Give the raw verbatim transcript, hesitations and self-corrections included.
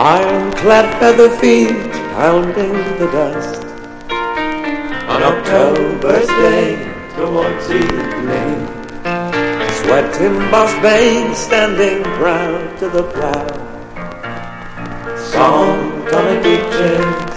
Ironclad feather feet pounding the dust on October's day towards evening. Sweat-embossed veins standing proud to the plow. Song on a deep